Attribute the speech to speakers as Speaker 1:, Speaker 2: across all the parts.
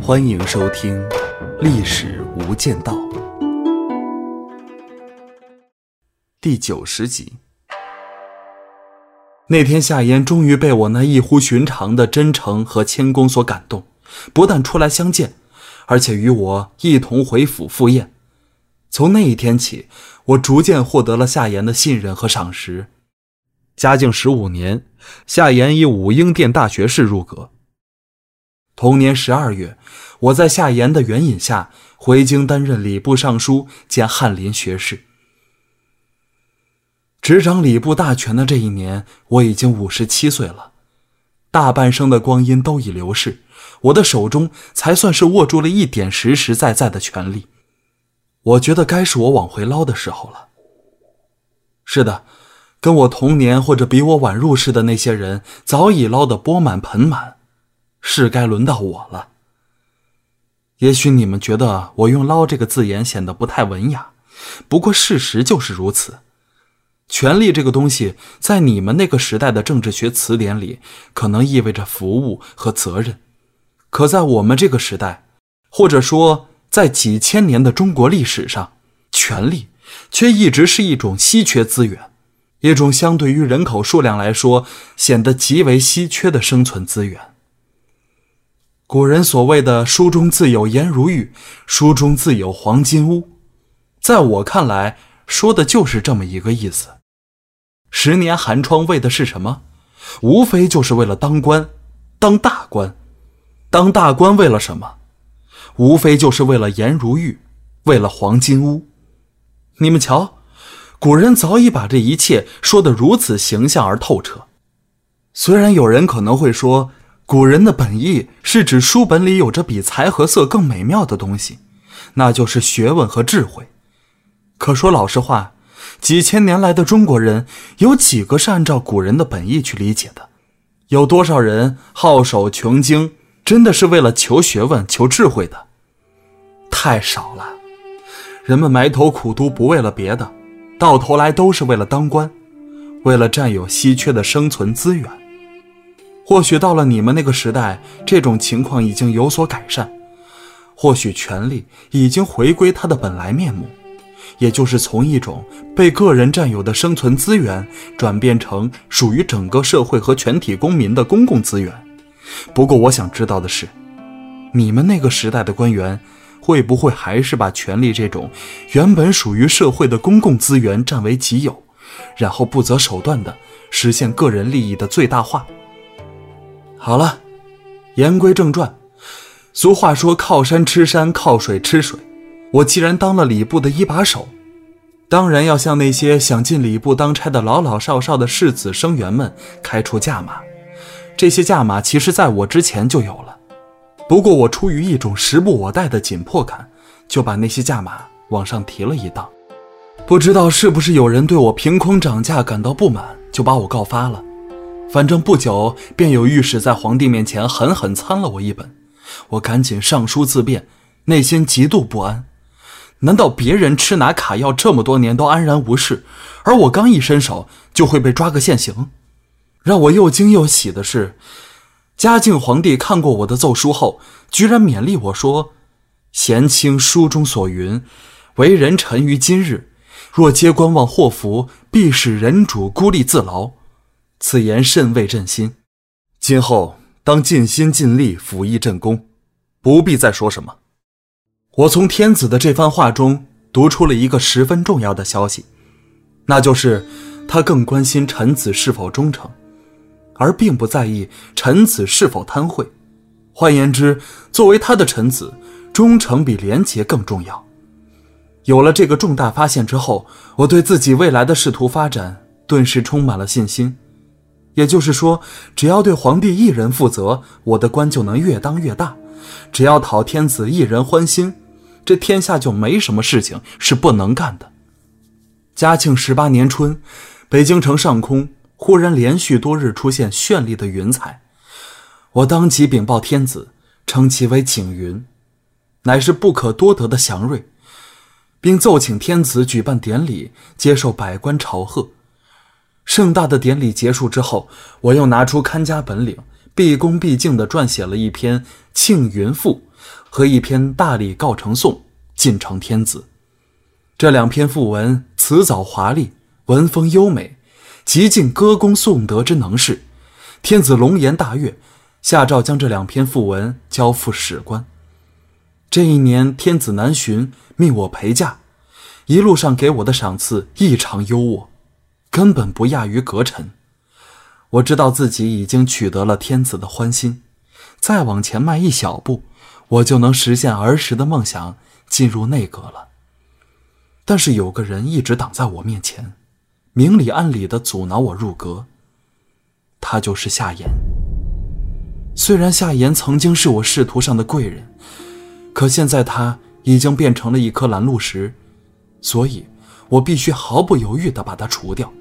Speaker 1: 欢迎收听《历史无间道》第90集。那天夏言终于被我那异乎寻常的真诚和谦恭所感动，不但出来相见，而且与我一同回府赴宴。从那一天起，我逐渐获得了夏言的信任和赏识。嘉靖15年，夏言以武英殿大学士入阁。同年12月，我在夏言的援引下回京担任礼部尚书兼翰林学士。执掌礼部大权的这一年，我已经57岁了，大半生的光阴都已流逝，我的手中才算是握住了一点实实在在的权力。我觉得该是我往回捞的时候了。是的，跟我同年或者比我晚入仕的那些人早已捞得钵满盆满，是该轮到我了。也许你们觉得我用捞这个字眼显得不太文雅，不过事实就是如此。权力这个东西在你们那个时代的政治学词典里可能意味着服务和责任，可在我们这个时代，或者说在几千年的中国历史上，权力却一直是一种稀缺资源，一种相对于人口数量来说显得极为稀缺的生存资源。古人所谓的书中自有颜如玉，书中自有黄金屋，在我看来说的就是这么一个意思。10年寒窗为的是什么？无非就是为了当官，当大官。当大官为了什么？无非就是为了颜如玉，为了黄金屋。你们瞧，古人早已把这一切说得如此形象而透彻。虽然有人可能会说，古人的本意是指书本里有着比财和色更美妙的东西，那就是学问和智慧。可说老实话，几千年来的中国人有几个是按照古人的本意去理解的？有多少人好守穷经，真的是为了求学问求智慧的？太少了。人们埋头苦读不为了别的，到头来都是为了当官，为了占有稀缺的生存资源。或许到了你们那个时代，这种情况已经有所改善，或许权力已经回归它的本来面目，也就是从一种被个人占有的生存资源转变成属于整个社会和全体公民的公共资源。不过我想知道的是，你们那个时代的官员会不会还是把权力这种原本属于社会的公共资源占为己有，然后不择手段地实现个人利益的最大化？好了，言归正传。俗话说靠山吃山，靠水吃水。我既然当了礼部的一把手，当然要向那些想进礼部当差的老老少少的士子生员们开出价码。这些价码其实在我之前就有了，不过我出于一种时不我待的紧迫感，就把那些价码往上提了一档。不知道是不是有人对我凭空涨价感到不满，就把我告发了。反正不久便有御史在皇帝面前狠狠参了我一本，我赶紧上书自辩，内心极度不安。难道别人吃拿卡药这么多年都安然无事，而我刚一伸手就会被抓个现行？让我又惊又喜的是，嘉靖皇帝看过我的奏书后，居然勉励我说，贤卿书中所云，为人臣于今日，若皆观望祸福，必使人主孤立自劳。此言甚慰朕心，今后当尽心尽力辅翼朕功，不必再说什么。我从天子的这番话中读出了一个十分重要的消息，那就是他更关心臣子是否忠诚，而并不在意臣子是否贪贿。换言之，作为他的臣子，忠诚比廉洁更重要。有了这个重大发现之后，我对自己未来的仕途发展顿时充满了信心。也就是说，只要对皇帝一人负责，我的官就能越当越大。只要讨天子一人欢心，这天下就没什么事情是不能干的。嘉庆18年春，北京城上空忽然连续多日出现绚丽的云彩，我当即禀报天子，称其为景云，乃是不可多得的祥瑞，并奏请天子举办典礼，接受百官朝贺。盛大的典礼结束之后，我又拿出看家本领，毕恭毕敬地撰写了一篇《庆云赋》， 和一篇大礼告成颂进承天子。这2篇赋文辞藻华丽，文风优美，极尽歌功颂德之能事。天子龙颜大悦，下诏将这2篇赋文交付史官。这一年天子南巡，命我陪驾，一路上给我的赏赐异常优渥，根本不亚于阁臣。我知道自己已经取得了天子的欢心，再往前迈一小步，我就能实现儿时的梦想，进入内阁了。但是有个人一直挡在我面前，明里暗里地阻挠我入阁，他就是夏言。虽然夏言曾经是我仕途上的贵人，可现在他已经变成了一颗拦路石，所以我必须毫不犹豫地把他除掉。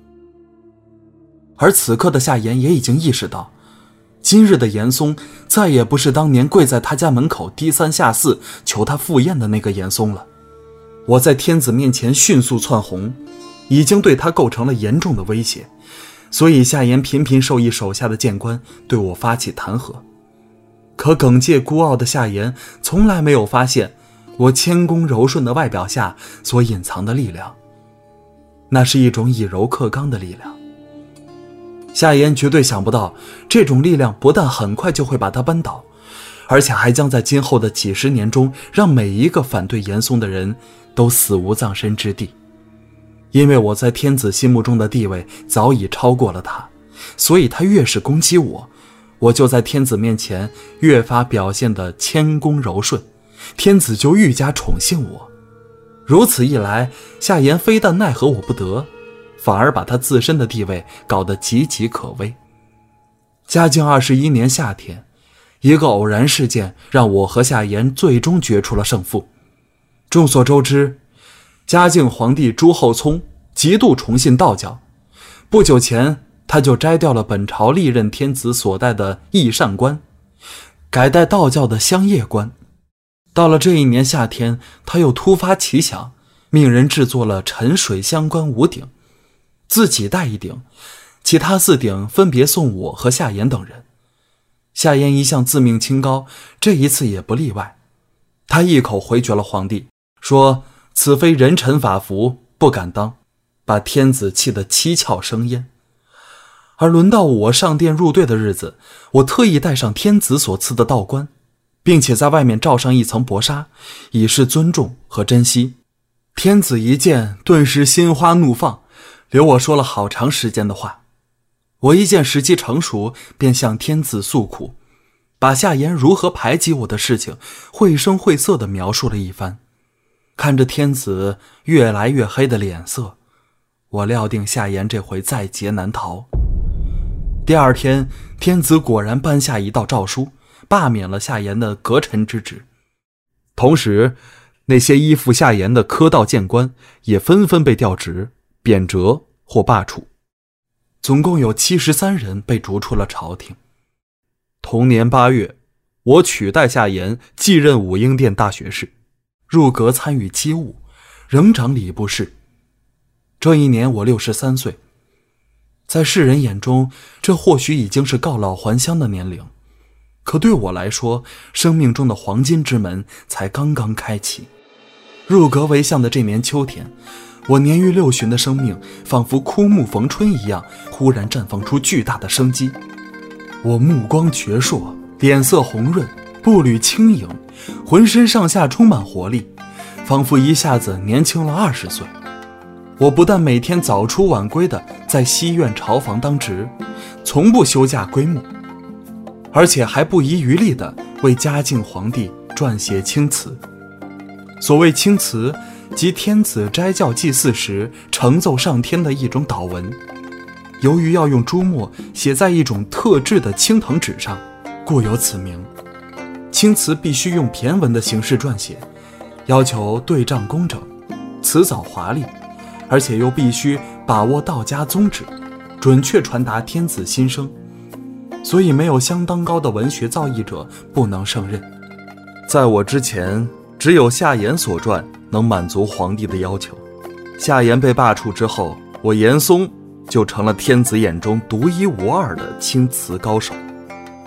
Speaker 1: 而此刻的夏言也已经意识到，今日的严嵩再也不是当年跪在他家门口低三下四求他赴宴的那个严嵩了。我在天子面前迅速窜红，已经对他构成了严重的威胁，所以夏言频频授意手下的谏官对我发起弹劾。可耿介孤傲的夏言从来没有发现我谦恭柔顺的外表下所隐藏的力量，那是一种以柔克刚的力量。夏言绝对想不到，这种力量不但很快就会把他扳倒，而且还将在今后的几十年中让每一个反对严嵩的人都死无葬身之地。因为我在天子心目中的地位早已超过了他，所以他越是攻击我，我就在天子面前越发表现得谦恭柔顺，天子就愈加宠幸我。如此一来，夏言非但奈何我不得，反而把他自身的地位搞得岌岌可危。嘉靖21年夏天，一个偶然事件让我和夏言最终决出了胜负。众所周知，嘉靖皇帝朱厚熜极度崇信道教，不久前他就摘掉了本朝历任天子所戴的翼扇冠，改戴道教的香叶冠。到了这一年夏天，他又突发奇想，命人制作了沉水香冠5顶，自己戴1顶，其他4顶分别送我和夏言等人。夏言一向自命清高，这一次也不例外。他一口回绝了皇帝，说此非人臣法服，不敢当，把天子气得七窍生烟。而轮到我上殿入队的日子，我特意戴上天子所赐的道冠，并且在外面罩上一层薄纱，以示尊重和珍惜。天子一见，顿时心花怒放，留我说了好长时间的话。我一见时机成熟，便向天子诉苦，把夏言如何排挤我的事情绘声绘色地描述了一番。看着天子越来越黑的脸色，我料定夏言这回在劫难逃。第二天，天子果然颁下一道诏书，罢免了夏言的阁臣之职。同时，那些依附夏言的科道谏官也纷纷被调职、贬谪或罢黜，总共有73人被逐出了朝廷。同年8月，我取代夏言继任武英殿大学士，入阁参与机务，仍掌礼部事。这一年我63岁，在世人眼中，这或许已经是告老还乡的年龄，可对我来说，生命中的黄金之门才刚刚开启。入阁为相的这年秋天，我年逾6旬的生命仿佛枯木逢春一样，忽然绽放出巨大的生机。我目光矍铄，脸色红润，步履轻盈，浑身上下充满活力，仿佛一下子年轻了20岁。我不但每天早出晚归的在西苑朝房当值，从不休假归墓，而且还不遗余力的为嘉靖皇帝撰写清词。所谓清词，即天子斋教祭祀时呈奏上天的一种祷文。由于要用朱墨写在一种特制的青藤纸上，故有此名。清词必须用骈文的形式撰写，要求对仗工整，辞藻华丽，而且又必须把握道家宗旨，准确传达天子心声，所以没有相当高的文学造诣者不能胜任。在我之前，只有夏言所传能满足皇帝的要求。夏言被罢黜之后，我严嵩就成了天子眼中独一无二的青词高手。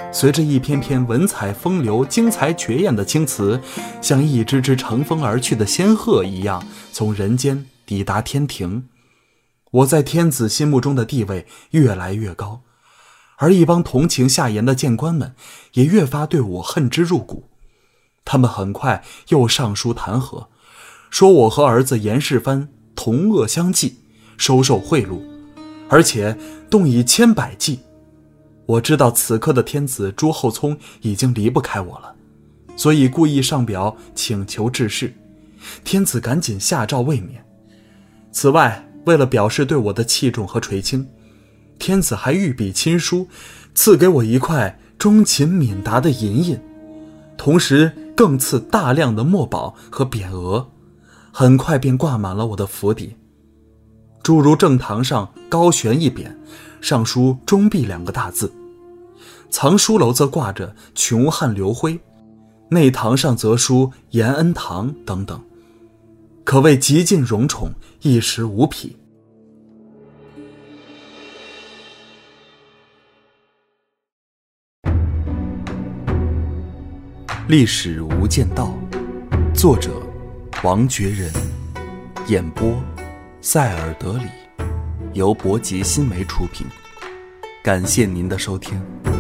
Speaker 1: 随着一篇篇文采风流、精彩绝艳的青词，像一只只乘风而去的仙鹤一样，从人间抵达天庭。我在天子心目中的地位越来越高，而一帮同情下言的谏官们也越发对我恨之入骨。他们很快又上书弹劾，说我和儿子严世蕃同恶相济，收受贿赂，而且动以千百计。我知道此刻的天子朱厚熜已经离不开我了，所以故意上表请求致仕。天子赶紧下诏慰勉。此外，为了表示对我的器重和垂青，天子还御笔亲书，赐给我一块钟情敏达的银印，同时更赐大量的墨宝和匾额，很快便挂满了我的府邸。诸如正堂上高悬一匾，上书忠弼2个大字，藏书楼则挂着穷汉刘辉，内堂上则书延恩堂等等，可谓极尽荣宠，一时无匹。历史无间道，作者王觉仁，演播塞尔德里，由博吉新媒出品。感谢您的收听。